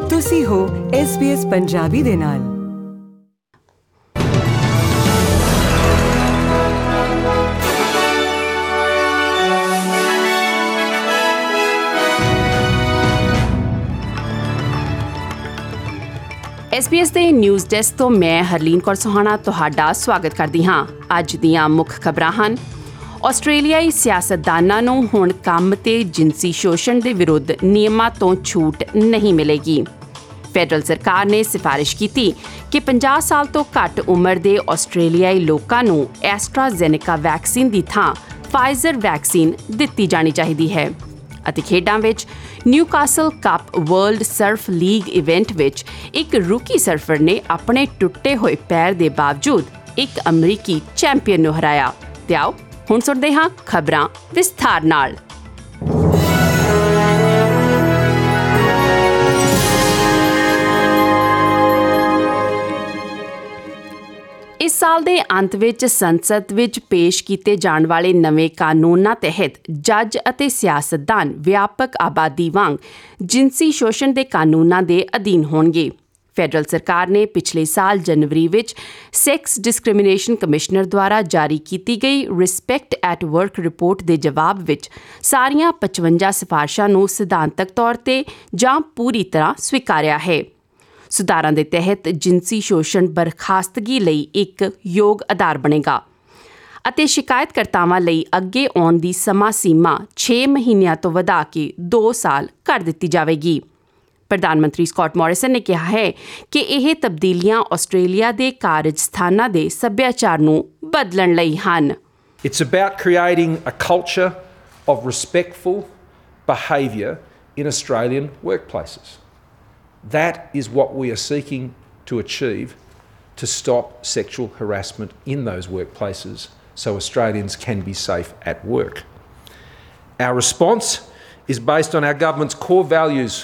ਤੁਸੀਂ ਹੋ SBS ਪੰਜਾਬੀ ਦੇ ਨਾਲ। SBS ਦੇ ਨਿਊਜ਼ ਡੈਸਕ ਤੋਂ ਮੈਂ ਹਰਲੀਨ ਕੌਰ ਸੁਹਾਣਾ ਤੁਹਾਡਾ ਸਵਾਗਤ ਕਰਦੀ ਹਾਂ। ਅੱਜ ਦੀਆਂ ਮੁੱਖ ਖਬਰਾਂ ਹਨ। ਆਸਟ੍ਰੇਲੀਆਈ ਸਿਆਸਤਦਾਨਾਂ ਨੂੰ ਹੁਣ ਕੰਮ ਤੇ ਜਿਨਸੀ ਸ਼ੋਸ਼ਣ ਦੇ ਵਿਰੁੱਧ ਨਿਯਮਾਂ ਤੋਂ ਛੂਟ ਨਹੀਂ ਮਿਲੇਗੀ। ਫੈਡਰਲ ਸਰਕਾਰ ਨੇ ਸਿਫਾਰਿਸ਼ ਕੀਤੀ ਕਿ 50 ਸਾਲ ਤੋਂ ਘੱਟ ਉਮਰ ਦੇ ਆਸਟ੍ਰੇਲੀਆਈ ਲੋਕਾਂ ਨੂੰ ਐਸਟਰਾਜ਼ੈਨੇਕਾ ਵੈਕਸੀਨ ਦੀ ਥਾਂ ਫਾਈਜ਼ਰ ਵੈਕਸੀਨ ਦਿੱਤੀ ਜਾਣੀ ਚਾਹੀਦੀ ਹੈ। ਅਤੇ ਖੇਡਾਂ ਵਿੱਚ Newcastle cup world Surf league event ਵਿੱਚ ਇੱਕ ਰੂਕੀ ਸਰਫਰ ਨੇ ਆਪਣੇ ਟੁੱਟੇ ਹੋਏ ਪੈਰ ਦੇ ਬਾਵਜੂਦ ਇੱਕ ਅਮਰੀਕੀ ਚੈਂਪੀਅਨ ਨੂੰ ਹਰਾਇਆ। ਤੇ ਆਓ ਹੁਣ ਸੁਣਦੇ ਹਾਂ ਖਬਰਾਂ ਵਿਸਥਾਰ ਨਾਲ। ਇਸ ਸਾਲ ਦੇ ਅੰਤ ਵਿੱਚ ਸੰਸਦ ਵਿੱਚ ਪੇਸ਼ ਕੀਤੇ ਜਾਣ ਵਾਲੇ ਨਵੇਂ ਕਾਨੂੰਨਾਂ ਤਹਿਤ ਜੱਜ ਅਤੇ ਸਿਆਸਤਦਾਨ ਵਿਆਪਕ ਆਬਾਦੀ ਵਾਂਗ ਜਿਨਸੀ ਸ਼ੋਸ਼ਣ ਦੇ ਕਾਨੂੰਨਾਂ ਦੇ ਅਧੀਨ ਹੋਣਗੇ। ਫੈਡਰਲ ਸਰਕਾਰ ਨੇ ਪਿਛਲੇ ਸਾਲ ਜਨਵਰੀ ਵਿੱਚ ਸੈਕਸ ਡਿਸਕ੍ਰਿਮੀਨੇਸ਼ਨ ਕਮਿਸ਼ਨਰ ਦੁਆਰਾ ਜਾਰੀ ਕੀਤੀ ਗਈ ਰਿਸਪੈਕਟ ਐਟ ਵਰਕ ਰਿਪੋਰਟ ਦੇ ਜਵਾਬ ਵਿੱਚ ਸਾਰੀਆਂ 55 ਸਿਫਾਰਸ਼ਾਂ ਨੂੰ ਸਿਧਾਂਤਕ ਤੌਰ ਤੇ ਜਾਂ ਪੂਰੀ ਤਰ੍ਹਾਂ ਸਵੀਕਾਰਿਆ ਹੈ। ਸੁਧਾਰਾਂ ਦੇ ਤਹਿਤ ਜਿਨਸੀ ਸ਼ੋਸ਼ਣ ਬਰਖਾਸਤਗੀ ਲਈ ਇੱਕ ਯੋਗ ਆਧਾਰ ਬਣੇਗਾ ਅਤੇ ਸ਼ਿਕਾਇਤਕਰਤਾਵਾਂ ਲਈ ਅੱਗੇ ਆਉਣ ਦੀ ਸਮਾਂ ਸੀਮਾ 6 ਮਹੀਨਿਆਂ ਤੋਂ ਵਧਾ ਕੇ 2 ਸਾਲ ਕਰ ਦਿੱਤੀ ਜਾਵੇਗੀ। ਪ੍ਰਧਾਨ ਮੰਤਰੀ ਸਕਾਟ ਮੋਰਿਸਨ ਨੇ ਕਿਹਾ ਹੈ ਕਿ ਇਹ ਤਬਦੀਲੀਆਂ ਆਸਟ੍ਰੇਲੀਆ ਦੇ ਕਾਰਜ ਸਥਾਨਾਂ ਦੇ ਸੱਭਿਆਚਾਰ ਨੂੰ ਬਦਲਣ ਲਈ ਹਨ। It's about creating a culture of respectful behaviour in Australian workplaces. That is what we are seeking to achieve to stop sexual harassment in those workplaces so Australians can be safe at work. Our response is based on our government's core values: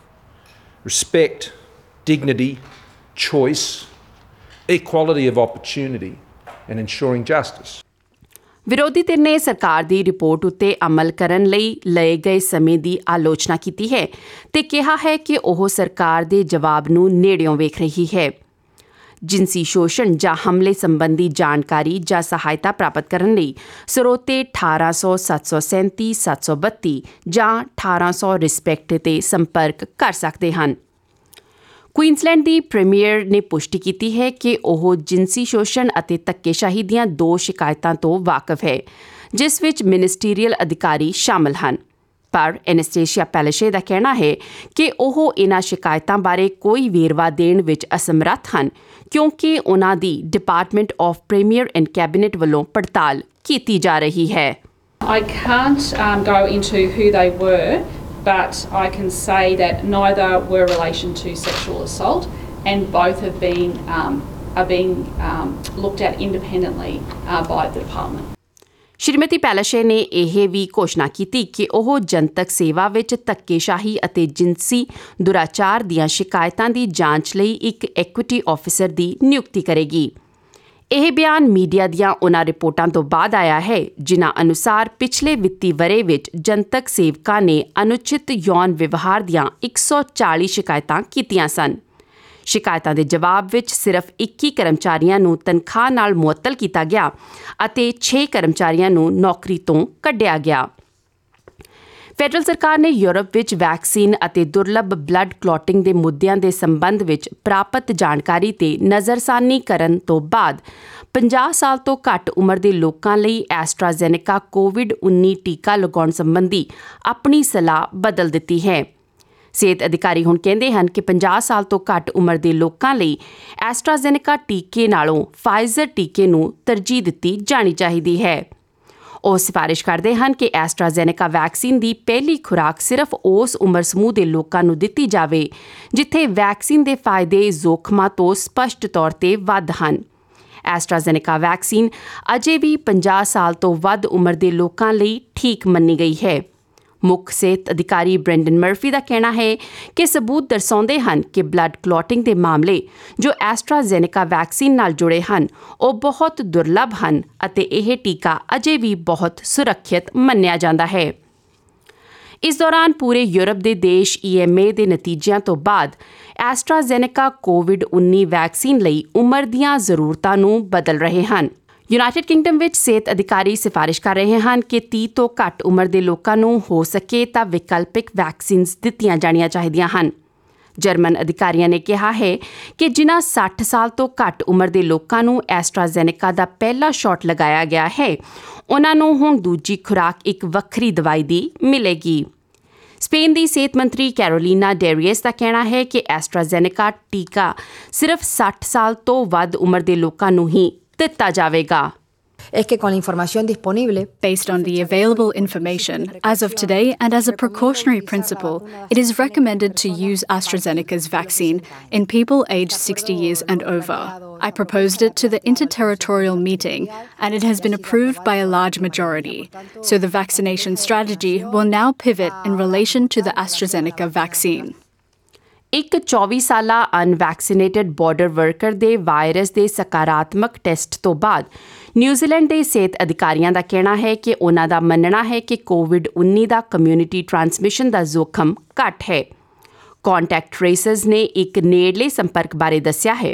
respect, dignity, choice, equality of opportunity and ensuring justice. ਵਿਰੋਧੀ ਧਿਰ ਨੇ ਸਰਕਾਰ ਦੀ report ਉੱਤੇ ਅਮਲ ਕਰਨ ਲਈ ਲਏ ਗਏ ਸਮੇਂ ਦੀ ਆਲੋਚਨਾ ਕੀਤੀ ਹੈ ਤੇ ਕਿਹਾ ਹੈ ਕਿ ਉਹ ਸਰਕਾਰ ਦੇ ਜਵਾਬ ਨੂੰ ਨੇੜਿਓਂ ਵੇਖ ਰਹੀ ਹੈ। ਜਿਨਸੀ ਸ਼ੋਸ਼ਣ ਜਾਂ ਹਮਲੇ ਸੰਬੰਧੀ ਜਾਣਕਾਰੀ ਜਾਂ ਸਹਾਇਤਾ ਪ੍ਰਾਪਤ ਕਰਨ ਲਈ ਸਰੋਤੇ 1800 737 732 ਜਾਂ 1800 ਰਿਸਪੈਕਟ ਤੇ ਸੰਪਰਕ ਕਰ ਸਕਦੇ ਹਨ। ਕੁਈਨਜ਼ਲੈਂਡ ਦੀ ਪ੍ਰੀਮੀਅਰ ਨੇ ਪੁਸ਼ਟੀ ਕੀਤੀ ਹੈ ਕਿ ਉਹ ਜਿਨਸੀ ਸ਼ੋਸ਼ਣ ਅਤੇ ਧੱਕੇਸ਼ਾਹੀ ਦੀਆਂ 2 ਸ਼ਿਕਾਇਤਾਂ ਤੋਂ ਵਾਕਫ ਹੈ, ਜਿਸ ਵਿੱਚ ਮਿਨਿਸਟੀਰੀਅਲ ਅਧਿਕਾਰੀ ਸ਼ਾਮਲ ਹਨ। ਪਰ ਐਨਸਟੇਸ਼ੀਆ ਪੈਲੇਸ਼ੇ ਦਾ ਕਹਿਣਾ ਹੈ ਕਿ ਉਹ ਇਹਨਾਂ ਸ਼ਿਕਾਇਤਾਂ ਬਾਰੇ ਕੋਈ ਵੇਰਵਾ ਦੇਣ ਵਿੱਚ ਅਸਮਰੱਥ ਹਨ ਕਿਉਂਕਿ ਉਨ੍ਹਾਂ ਦੀ Department of Premier and Cabinet ਵੱਲੋਂ ਪੜਤਾਲ ਕੀਤੀ ਜਾ ਰਹੀ ਹੈ। I can't go into who they were, but I can say that neither were in relation to sexual assault, and both are being looked at independently by the department. Shrimati ਪੈਲੇਸ਼ੇ ਨੇ ਇਹ ਵੀ ਘੋਸ਼ਣਾ ਕੀਤੀ ਕਿ ਉਹ ਜਨਤਕ ਸੇਵਾ ਵਿੱਚ ਧੱਕੇਸ਼ਾਹੀ ਅਤੇ ਜਿਨਸੀ ਦੁਰਾਚਾਰ ਦੀਆਂ ਸ਼ਿਕਾਇਤਾਂ ਦੀ ਜਾਂਚ ਲਈ ਇੱਕ ਐਕੁਇਟੀ ਆਫਿਸਰ ਦੀ ਨਿਯੁਕਤੀ ਕਰੇਗੀ। ਇਹ ਬਿਆਨ ਮੀਡੀਆ ਦੀਆਂ ਉਨ੍ਹਾਂ ਰਿਪੋਰਟਾਂ ਤੋਂ ਬਾਅਦ ਆਇਆ ਹੈ ਜਿਨ੍ਹਾਂ ਅਨੁਸਾਰ ਪਿਛਲੇ ਵਿੱਤੀ ਵਰ੍ਹੇ ਵਿੱਚ ਜਨਤਕ ਸੇਵਕਾਂ ਨੇ ਅਨੁਚਿਤ ਯੌਨ ਵਿਵਹਾਰ ਦੀਆਂ 140 ਸ਼ਿਕਾਇਤਾਂ ਕੀਤੀਆਂ ਸਨ। ਸ਼ਿਕਾਇਤਾਂ ਦੇ ਜਵਾਬ ਵਿੱਚ ਸਿਰਫ 21 ਕਰਮਚਾਰੀਆਂ ਨੂੰ ਤਨਖਾਹ ਨਾਲ ਮੁਅੱਤਲ ਕੀਤਾ ਗਿਆ ਅਤੇ 6 ਕਰਮਚਾਰੀਆਂ ਨੂੰ ਨੌਕਰੀ ਤੋਂ ਕੱਢਿਆ ਗਿਆ। ਫੈਡਰਲ ਸਰਕਾਰ ਨੇ ਯੂਰਪ ਵਿੱਚ ਵੈਕਸੀਨ ਅਤੇ ਦੁਰਲੱਭ ਬਲੱਡ ਕਲੌਟਿੰਗ ਦੇ ਮੁੱਦਿਆਂ ਦੇ ਸੰਬੰਧ ਵਿੱਚ ਪ੍ਰਾਪਤ ਜਾਣਕਾਰੀ ਤੇ ਨਜ਼ਰਸਾਨੀ ਕਰਨ ਤੋਂ ਬਾਅਦ 50 ਸਾਲ ਤੋਂ ਘੱਟ ਉਮਰ ਦੇ ਲੋਕਾਂ ਲਈ ਐਸਟਰਾਜ਼ੈਨੇਕਾ COVID-19 ਟੀਕਾ ਲਗਾਉਣ ਸੰਬੰਧੀ ਆਪਣੀ ਸਲਾਹ ਬਦਲ ਦਿੱਤੀ ਹੈ। ਸਿਹਤ ਅਧਿਕਾਰੀ ਹੁਣ ਕਹਿੰਦੇ ਹਨ ਕਿ 50 ਸਾਲ ਤੋਂ ਘੱਟ ਉਮਰ ਦੇ ਲੋਕਾਂ ਲਈ ਐਸਟਰਾਜ਼ੈਨੇਕਾ ਟੀਕੇ ਨਾਲੋਂ ਫਾਈਜ਼ਰ ਟੀਕੇ ਨੂੰ ਤਰਜੀਹ ਦਿੱਤੀ ਜਾਣੀ ਚਾਹੀਦੀ ਹੈ। ਉਹ ਸਿਫਾਰਿਸ਼ ਕਰਦੇ ਹਨ ਕਿ ਐਸਟਰਾਜ਼ੈਨੇਕਾ ਵੈਕਸੀਨ ਦੀ ਪਹਿਲੀ ਖੁਰਾਕ ਸਿਰਫ ਉਸ ਉਮਰ ਸਮੂਹ ਦੇ ਲੋਕਾਂ ਨੂੰ ਦਿੱਤੀ ਜਾਵੇ ਜਿੱਥੇ ਵੈਕਸੀਨ ਦੇ ਫਾਇਦੇ ਜ਼ੋਖਮਾਂ ਤੋਂ ਸਪਸ਼ਟ ਤੌਰ ਤੇ ਵੱਧ ਹਨ। ਐਸਟਰਾਜ਼ੈਨੇਕਾ ਵੈਕਸੀਨ ਅਜੇ ਵੀ 50 ਸਾਲ ਤੋਂ ਵੱਧ ਉਮਰ ਦੇ ਲੋਕਾਂ ਲਈ ਠੀਕ ਮੰਨੀ ਗਈ ਹੈ। ਮੁੱਖ ਸਿਹਤ ਅਧਿਕਾਰੀ ਬ੍ਰੈਂਡਨ ਮਰਫੀ ਦਾ ਕਹਿਣਾ ਹੈ ਕਿ ਸਬੂਤ ਦਰਸਾਉਂਦੇ ਹਨ ਕਿ ਬਲੱਡ ਕਲੌਟਿੰਗ ਦੇ ਮਾਮਲੇ ਜੋ ਐਸਟਰਾਜ਼ੈਨੇਕਾ ਵੈਕਸੀਨ ਨਾਲ ਜੁੜੇ ਹਨ ਉਹ ਬਹੁਤ ਦੁਰਲੱਭ ਹਨ ਅਤੇ ਇਹ ਟੀਕਾ ਅਜੇ ਵੀ ਬਹੁਤ ਸੁਰੱਖਿਅਤ ਮੰਨਿਆ ਜਾਂਦਾ ਹੈ। ਇਸ ਦੌਰਾਨ ਪੂਰੇ ਯੂਰਪ ਦੇ ਦੇਸ਼ EMA ਦੇ ਨਤੀਜਿਆਂ ਤੋਂ ਬਾਅਦ ਐਸਟਰਾਜ਼ੈਨੇਕਾ ਕੋਵਿਡ-19 ਵੈਕਸੀਨ ਲਈ ਉਮਰ ਦੀਆਂ ਜ਼ਰੂਰਤਾਂ ਨੂੰ ਬਦਲ ਰਹੇ ਹਨ। ਯੂਨਾਈਟਿਡ ਕਿੰਗਡਮ ਵਿੱਚ ਸਿਹਤ ਅਧਿਕਾਰੀ ਸਿਫਾਰਿਸ਼ ਕਰ ਰਹੇ ਹਨ ਕਿ 30 ਤੋਂ ਘੱਟ ਉਮਰ ਦੇ ਲੋਕਾਂ ਨੂੰ ਹੋ ਸਕੇ ਤਾਂ ਵਿਕਲਪਿਕ ਵੈਕਸੀਨਸ ਦਿੱਤੀਆਂ ਜਾਣੀਆਂ ਚਾਹੀਦੀਆਂ ਹਨ। ਜਰਮਨ ਅਧਿਕਾਰੀਆਂ ਨੇ ਕਿਹਾ ਹੈ ਕਿ ਜਿਨ੍ਹਾਂ 60 ਸਾਲ ਤੋਂ ਘੱਟ ਉਮਰ ਦੇ ਲੋਕਾਂ ਨੂੰ ਐਸਟਰਾਜ਼ੈਨੇਕਾ ਦਾ ਪਹਿਲਾ ਸ਼ਾਟ ਲਗਾਇਆ ਗਿਆ ਹੈ, ਉਨ੍ਹਾਂ ਨੂੰ ਹੁਣ ਦੂਜੀ ਖੁਰਾਕ ਇੱਕ ਵੱਖਰੀ ਦਵਾਈ ਦੀ ਮਿਲੇਗੀ। ਸਪੇਨ ਦੀ ਸਿਹਤ ਮੰਤਰੀ ਕੈਰੋਲੀਨਾ ਡੈਰੀਅਸ ਦਾ ਕਹਿਣਾ ਹੈ ਕਿ ਐਸਟਰਾਜ਼ੈਨੇਕਾ ਟੀਕਾ ਸਿਰਫ 60 ਸਾਲ ਤੋਂ ਵੱਧ ਉਮਰ ਦੇ ਲੋਕਾਂ ਨੂੰ ਹੀ ਦਿੱਤਾ ਜਾਵੇਗਾ। Es que con la información disponible, Based on the available information, as of today and as a precautionary principle, it is recommended to use AstraZeneca's vaccine in people aged 60 years and over. I proposed it to the interterritorial meeting and it has been approved by a large majority. So the vaccination strategy will now pivot in relation to the AstraZeneca vaccine. ਇੱਕ 24 ਸਾਲਾ unvaccinated border worker ਦੇ virus ਦੇ ਸਕਾਰਾਤਮਕ test ਤੋਂ ਬਾਅਦ New Zealand ਦੇ ਸਿਹਤ ਅਧਿਕਾਰੀਆਂ ਦਾ ਕਹਿਣਾ ਹੈ ਕਿ ਉਹਨਾਂ ਦਾ ਮੰਨਣਾ ਹੈ ਕਿ ਕੋਵਿਡ-19 ਦਾ ਕਮਿਊਨਿਟੀ ਟ੍ਰਾਂਸਮਿਸ਼ਨ ਦਾ ਜ਼ੋਖਮ ਘੱਟ ਹੈ। ਕੰਟੈਕਟ ਟ੍ਰੇਸਰਸ ਨੇ ਇੱਕ ਨੇੜਲੇ ਸੰਪਰਕ ਬਾਰੇ ਦੱਸਿਆ ਹੈ।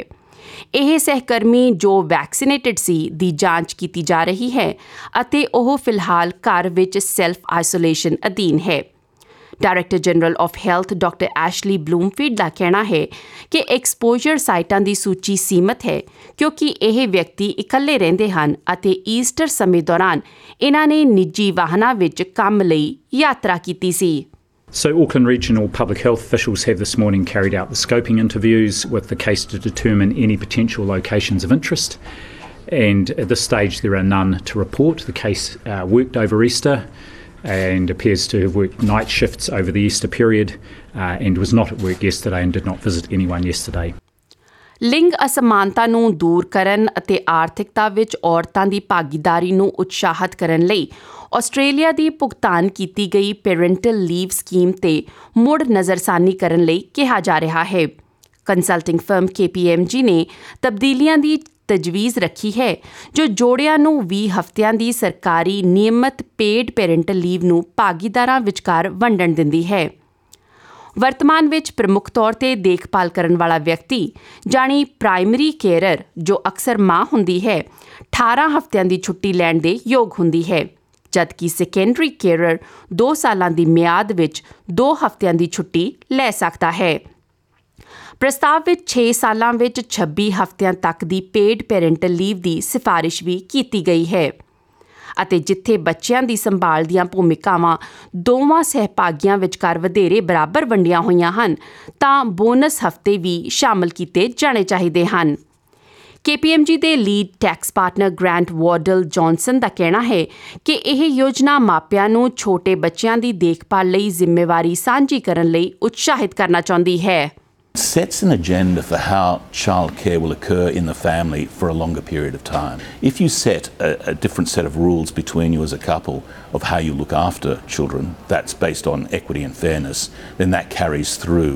ਇਹ ਸਹਿਕਰਮੀ ਜੋ ਵੈਕਸੀਨੇਟਡ ਸੀ ਦੀ ਜਾਂਚ ਕੀਤੀ ਜਾ ਰਹੀ ਹੈ ਅਤੇ ਉਹ ਫਿਲਹਾਲ ਘਰ ਵਿੱਚ ਸੈਲਫ ਆਈਸੋਲੇਸ਼ਨ ਅਧੀਨ ਹੈ। Director general of health doctor Ashley Bloomfield ਦਾ ਕਹਿਣਾ ਹੈ ਕਿ ਐਕਸਪੋਜ਼ਰ ਸਾਈਟਾਂ ਦੀ ਸੂਚੀ ਸੀਮਤ ਹੈ ਕਿਉਂਕਿ ਇਹ ਵਿਅਕਤੀ ਇਕੱਲੇ ਰਹਿੰਦੇ ਹਨ ਅਤੇ ਈਸਟਰ ਸਮੇਂ ਦੌਰਾਨ ਇਹਨਾਂ ਨੇ ਨਿੱਜੀ ਵਾਹਨਾਂ ਵਿੱਚ ਕੰਮ ਲਈ ਯਾਤਰਾ ਕੀਤੀ ਸੀ। So Auckland Regional Public Health officials have this morning carried out the scoping interviews with the case to determine any potential locations of interest. And at this stage there are none to report. The case worked over Easter and appears to have worked night shifts over the Easter period and was not at work yesterday and did not visit anyone yesterday. ਲਿੰਗ ਅਸਮਾਨਤਾ ਨੂੰ ਦੂਰ ਕਰਨ ਅਤੇ ਆਰਥਿਕਤਾ ਵਿੱਚ ਔਰਤਾਂ ਦੀ ਭਾਗੀਦਾਰੀ ਨੂੰ ਉਤਸ਼ਾਹਿਤ ਕਰਨ ਲਈ ਆਸਟ੍ਰੇਲੀਆ ਦੀ ਭੁਗਤਾਨ ਕੀਤੀ ਗਈ ਪੈਰੈਂਟਲ ਲੀਵ ਸਕੀਮ ਤੇ ਮੁੜ ਨਜ਼ਰਸਾਨੀ ਕਰਨ ਲਈ ਕਿਹਾ ਜਾ ਰਿਹਾ ਹੈ। ਕੰਸਲਟਿੰਗ ਫਰਮ KPMG ਨੇ ਤਬਦੀਲੀਆਂ ਦੀ ਤਜਵੀਜ਼ ਰੱਖੀ ਹੈ ਜੋ ਜੋੜਿਆਂ ਨੂੰ 20 ਹਫ਼ਤਿਆਂ ਦੀ ਸਰਕਾਰੀ ਨਿਯਮਤ ਪੇਡ ਪੈਰੈਂਟਲ ਲੀਵ ਨੂੰ ਭਾਗੀਦਾਰਾਂ ਵਿਚਕਾਰ ਵੰਡਣ ਦਿੰਦੀ ਹੈ। ਵਰਤਮਾਨ ਵਿੱਚ ਪ੍ਰਮੁੱਖ ਤੌਰ ਤੇ ਦੇਖਭਾਲ ਕਰਨ ਵਾਲਾ ਵਿਅਕਤੀ ਜਾਣੀ ਪ੍ਰਾਇਮਰੀ ਕੇਅਰਰ ਜੋ ਅਕਸਰ ਮਾਂ ਹੁੰਦੀ ਹੈ 18 ਹਫ਼ਤਿਆਂ ਦੀ ਛੁੱਟੀ ਲੈਣ ਦੇ ਯੋਗ ਹੁੰਦੀ ਹੈ, ਜਦਕਿ ਸੈਕੰਡਰੀ ਕੇਅਰਰ 2 ਸਾਲਾਂ ਦੀ ਮਿਆਦ ਵਿੱਚ 2 ਹਫ਼ਤਿਆਂ ਦੀ ਛੁੱਟੀ ਲੈ ਸਕਦਾ ਹੈ। ਪ੍ਰਸਤਾਵ ਵਿੱਚ 6 ਸਾਲਾਂ ਵਿੱਚ 26 ਹਫ਼ਤਿਆਂ ਤੱਕ ਦੀ ਪੇਡ ਪੈਰੈਂਟਲ ਲੀਵ ਦੀ ਸਿਫਾਰਿਸ਼ ਵੀ ਕੀਤੀ ਗਈ ਹੈ ਅਤੇ ਜਿੱਥੇ ਬੱਚਿਆਂ ਦੀ ਸੰਭਾਲ ਦੀਆਂ ਭੂਮਿਕਾਵਾਂ ਦੋਵਾਂ ਸਹਿਭਾਗੀਆਂ ਵਿਚਕਾਰ ਵਧੇਰੇ ਬਰਾਬਰ ਵੰਡੀਆਂ ਹੋਈਆਂ ਹਨ ਤਾਂ ਬੋਨਸ ਹਫ਼ਤੇ ਵੀ ਸ਼ਾਮਲ ਕੀਤੇ ਜਾਣੇ ਚਾਹੀਦੇ ਹਨ। KPMG ਦੇ lead tax partner Grant Wardle Johnson ਦਾ ਕਹਿਣਾ ਹੈ ਕਿ ਇਹ ਯੋਜਨਾ ਮਾਪਿਆਂ ਨੂੰ ਛੋਟੇ ਬੱਚਿਆਂ ਦੀ ਦੇਖਭਾਲ ਲਈ ਜ਼ਿੰਮੇਵਾਰੀ ਸਾਂਝੀ ਕਰਨ ਲਈ ਉਤਸ਼ਾਹਿਤ ਕਰਨਾ ਚਾਹੁੰਦੀ ਹੈ। Sets an agenda for how childcare will occur in the family for a longer period of time. If you set a different set of rules between you as a couple of how you look after children, that's based on equity and fairness, then that carries through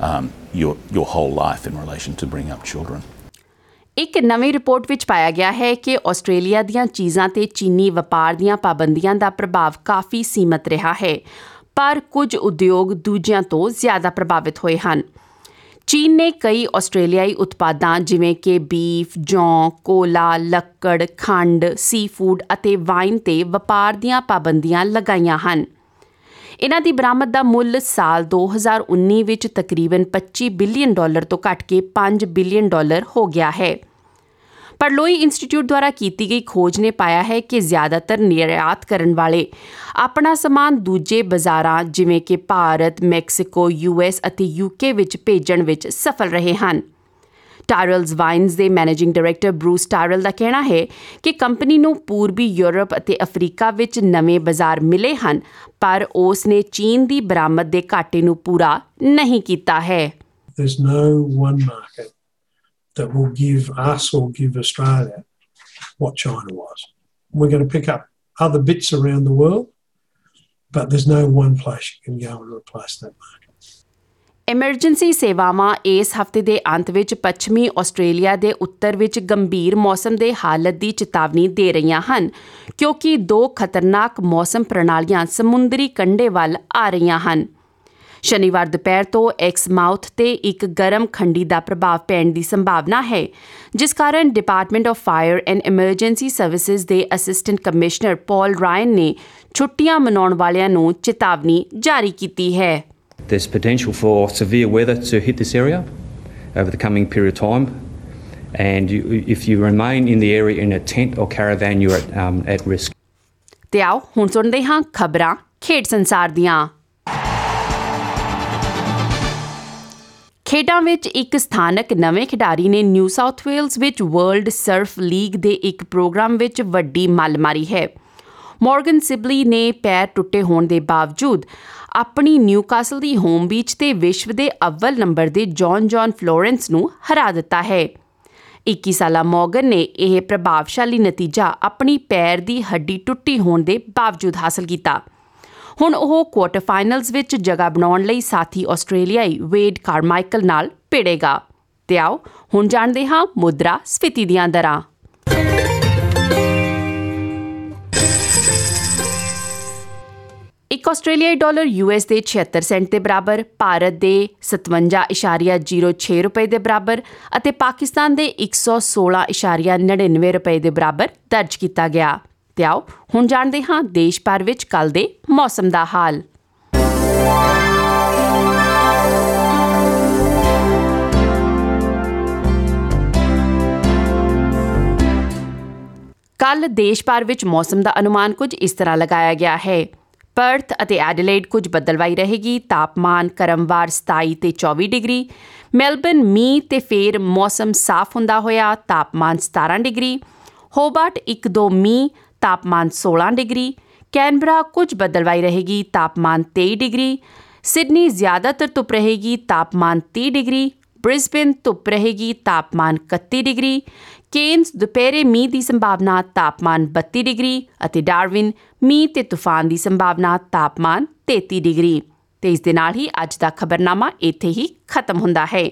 your whole life in relation to bringing up children. ਇੱਕ ਨਵੀਂ report ਵਿੱਚ ਪਾਇਆ ਗਿਆ ਹੈ ਕਿ Australia ਦੀਆਂ ਚੀਜ਼ਾਂ ਤੇ ਚੀਨੀ ਵਪਾਰ ਦੀਆਂ ਪਾਬੰਦੀਆਂ ਦਾ ਪ੍ਰਭਾਵ ਕਾਫੀ ਸੀਮਤ ਰਿਹਾ ਹੈ, ਪਰ ਕੁਝ ਉਦਯੋਗ ਦੂਜਿਆਂ ਤੋਂ ਜ਼ਿਆਦਾ ਪ੍ਰਭਾਵਿਤ ਹੋਏ ਹਨ। ਚੀਨ ਨੇ ਕਈ ਆਸਟ੍ਰੇਲੀਆਈ ਉਤਪਾਦਾਂ ਜਿਵੇਂ ਕਿ ਬੀਫ, ਜੌਂ, ਕੋਲਾ, ਲੱਕੜ, ਖੰਡ, ਸੀ ਫੂਡ ਅਤੇ ਵਾਈਨ ਤੇ ਵਪਾਰ ਦੀਆਂ ਪਾਬੰਦੀਆਂ ਲਗਾਈਆਂ ਹਨ। ਇਹਨਾਂ ਦੀ ਬਰਾਮਦ ਦਾ ਮੁੱਲ ਸਾਲ 2019 ਵਿੱਚ ਤਕਰੀਬਨ $25 ਬਿਲੀਅਨ ਤੋਂ ਘਟ ਕੇ $5 ਬਿਲੀਅਨ ਹੋ ਗਿਆ ਹੈ। ਪਰ ਲੋਈ ਇੰਸਟੀਚਿਊਟ ਦੁਆਰਾ ਕੀਤੀ ਗਈ ਖੋਜ ਨੇ ਪਾਇਆ ਹੈ ਕਿ ਜ਼ਿਆਦਾਤਰ ਨਿਰਯਾਤ ਕਰਨ ਵਾਲੇ ਆਪਣਾ ਸਮਾਨ ਦੂਜੇ ਬਾਜ਼ਾਰਾਂ ਜਿਵੇਂ ਕਿ ਭਾਰਤ, ਮੈਕਸੀਕੋ, US ਅਤੇ UK ਵਿੱਚ ਭੇਜਣ ਵਿੱਚ ਸਫਲ ਰਹੇ ਹਨ। ਟਾਇਰਲਜ਼ ਵਾਈਨਜ਼ ਦੇ ਮੈਨੇਜਿੰਗ ਡਾਇਰੈਕਟਰ ਬਰੂਸ ਟਾਇਰਲ ਦਾ ਕਹਿਣਾ ਹੈ ਕਿ ਕੰਪਨੀ ਨੂੰ ਪੂਰਬੀ ਯੂਰਪ ਅਤੇ ਅਫਰੀਕਾ ਵਿੱਚ ਨਵੇਂ ਬਾਜ਼ਾਰ ਮਿਲੇ ਹਨ, ਪਰ ਉਸ ਨੇ ਚੀਨ ਦੀ ਬਰਾਮਦ ਦੇ ਘਾਟੇ ਨੂੰ ਪੂਰਾ ਨਹੀਂ ਕੀਤਾ ਹੈ। There's no one market that will give us or give Australia what China was. We're going to pick up other bits around the world, but there's no one place you can go and replace that market. Emergency ਸੇਵਾਵਾਂ ਇਸ ਹਫ਼ਤੇ ਦੇ ਅੰਤ ਵਿੱਚ ਪੱਛਮੀ Australia ਦੇ ਉੱਤਰ ਵਿੱਚ ਗੰਭੀਰ ਮੌਸਮ ਦੇ ਹਾਲਤ ਦੀ ਚੇਤਾਵਨੀ ਦੇ ਰਹੀਆਂ ਹਨ ਕਿਉਂਕਿ 2 ਖਤਰਨਾਕ ਮੌਸਮ ਪ੍ਰਣਾਲੀਆਂ ਸਮੁੰਦਰੀ ਕੰਢੇ ਵੱਲ ਆ ਰਹੀਆਂ ਹਨ। ਸ਼ਨੀਵਾਰ ਦੁਪਹਿਰ ਤੋਂ ਐਕਸਮਾਊਥ ਤੇ ਇੱਕ ਗਰਮ ਖੰਡੀ ਦਾ ਪ੍ਰਭਾਵ ਪੈਣ ਦੀ ਸੰਭਾਵਨਾ ਹੈ, ਜਿਸ ਕਾਰਨ department of fire and emergency services ਦੇ ਅਸਿਸਟੈਂਟ ਕਮਿਸ਼ਨਰ ਪੌਲ ਰਾਇਨ ਨੇ ਛੁੱਟੀਆਂ ਮਨਾਉਣ ਵਾਲਿਆਂ ਨੂੰ ਚੇਤਾਵਨੀ ਜਾਰੀ ਕੀਤੀ ਹੈ। There's potential for severe weather to hit this area over the coming period of time, and if you remain in the area in a tent or caravan, you're at risk. ਤੇ ਆਓ ਹੁਣ ਸੁਣਦੇ ਹਾਂ ਖਬਰਾਂ ਖੇਡ ਸੰਸਾਰ ਦੀਆਂ। ਖੇਡਾਂ ਵਿੱਚ ਇੱਕ ਸਥਾਨਕ ਨਵੇਂ ਖਿਡਾਰੀ ਨੇ ਨਿਊ ਸਾਊਥ ਵੇਲਜ਼ ਵਿੱਚ ਵਰਲਡ ਸਰਫ ਲੀਗ ਦੇ ਇੱਕ ਪ੍ਰੋਗਰਾਮ ਵਿੱਚ ਵੱਡੀ ਮੱਲ ਮਾਰੀ ਹੈ। ਮੌਰਗਨ ਸਿਬਲੀ ਨੇ ਪੈਰ ਟੁੱਟੇ ਹੋਣ ਦੇ ਬਾਵਜੂਦ ਆਪਣੀ ਨਿਊਕਾਸਲ ਦੀ ਹੋਮ ਬੀਚ ਤੇ ਵਿਸ਼ਵ ਦੇ ਅੱਵਲ ਨੰਬਰ ਦੇ ਜੌਨ ਫਲੋਰੈਂਸ ਨੂੰ ਹਰਾ ਦਿੱਤਾ ਹੈ। 21 ਸਾਲਾ ਮੌਰਗਨ ਨੇ ਇਹ ਪ੍ਰਭਾਵਸ਼ਾਲੀ ਨਤੀਜਾ ਆਪਣੀ ਪੈਰ ਦੀ ਹੱਡੀ ਟੁੱਟੀ ਹੋਣ ਦੇ ਬਾਵਜੂਦ ਹਾਸਲ ਕੀਤਾ। ਹੁਣ ਉਹ ਕੁਆਰਟਰ ਫਾਈਨਲਜ਼ ਵਿੱਚ ਜਗ੍ਹਾ ਬਣਾਉਣ ਲਈ ਸਾਥੀ ਆਸਟ੍ਰੇਲੀਆਈ ਵੇਡ ਕਾਰਮਾਈਕਲ ਨਾਲ ਭਿੜੇਗਾ। ਤੇ ਆਓ ਹੁਣ ਜਾਣਦੇ ਹਾਂ ਮੁਦਰਾ ਸਫੀਤੀ ਦੀਆਂ ਦਰਾਂ। ਇੱਕ ਆਸਟ੍ਰੇਲੀਆਈ ਡਾਲਰ US ਦੇ 76 ਸੈਂਟ ਦੇ ਬਰਾਬਰ, ਭਾਰਤ ਦੇ 57.06 ਰੁਪਏ ਦੇ ਬਰਾਬਰ ਅਤੇ ਪਾਕਿਸਤਾਨ ਦੇ 116.99 ਰੁਪਏ ਦੇ ਬਰਾਬਰ ਦਰਜ ਕੀਤਾ ਗਿਆ। ਤੇ ਆਓ ਹੁਣ ਜਾਣਦੇ ਹਾਂ ਦੇਸ਼ ਭਰ ਵਿੱਚ ਕੱਲ੍ਹ ਦੇ ਮੌਸਮ ਦਾ ਹਾਲ। ਕੱਲ੍ਹ ਦੇਸ਼ ਭਰ ਵਿੱਚ ਮੌਸਮ ਦਾ ਅਨੁਮਾਨ ਕੁਝ ਇਸ ਤਰ੍ਹਾਂ ਲਗਾਇਆ ਗਿਆ ਹੈ। ਪਰਥ ਅਤੇ ਐਡੀਲੇਡ ਕੁਝ ਬੱਦਲਵਾਈ ਰਹੇਗੀ, ਤਾਪਮਾਨ ਕ੍ਰਮਵਾਰ 27 ਤੇ 24 ਡਿਗਰੀ। ਮੈਲਬਨ ਮੀਂਹ ਤੇ ਫੇਰ ਮੌਸਮ ਸਾਫ਼ ਹੁੰਦਾ ਹੋਇਆ, ਤਾਪਮਾਨ 17 ਡਿਗਰੀ। ਹੋਬਾਰਟ 1-2 ਮੀਂਹ, ਤਾਪਮਾਨ 16 ਡਿਗਰੀ। ਕੈਨਬਰਾ ਕੁਝ ਬੱਦਲਵਾਈ ਰਹੇਗੀ, ਤਾਪਮਾਨ 23 ਡਿਗਰੀ। ਸਿਡਨੀ ਜ਼ਿਆਦਾਤਰ ਧੁੱਪ ਰਹੇਗੀ, ਤਾਪਮਾਨ 30 ਡਿਗਰੀ। ਬ੍ਰਿਸਬੇਨ ਧੁੱਪ ਰਹੇਗੀ, ਤਾਪਮਾਨ 31 ਡਿਗਰੀ। ਕੇਨਸ ਦੁਪਹਿਰੇ ਮੀਂਹ ਦੀ ਸੰਭਾਵਨਾ, ਤਾਪਮਾਨ 32 ਡਿਗਰੀ ਅਤੇ ਡਾਰਵਿਨ ਮੀਂਹ ਤੇ ਤੂਫਾਨ ਦੀ ਸੰਭਾਵਨਾ, ਤਾਪਮਾਨ 33 ਡਿਗਰੀ। ਤੇ ਇਸ ਦੇ ਨਾਲ ਹੀ ਅੱਜ ਦਾ ਖਬਰਨਾਮਾ ਇੱਥੇ ਹੀ ਖਤਮ ਹੁੰਦਾ ਹੈ।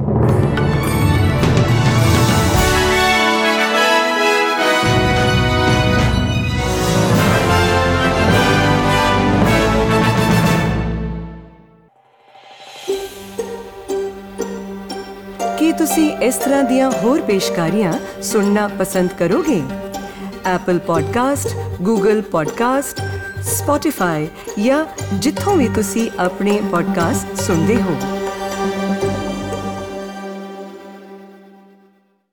ਕੀ ਤੁਸੀਂ ਇਸ ਤਰ੍ਹਾਂ ਦੀਆਂ ਹੋਰ ਪੇਸ਼ਕਾਰੀਆਂ ਸੁਣਨਾ ਪਸੰਦ ਕਰੋਗੇ? Apple podcast, Google podcast, Spotify ਜਾਂ ਜਿੱਥੋਂ ਵੀ ਤੁਸੀਂ ਆਪਣੇ ਪੋਡਕਾਸਟ ਸੁਣਦੇ ਹੋ।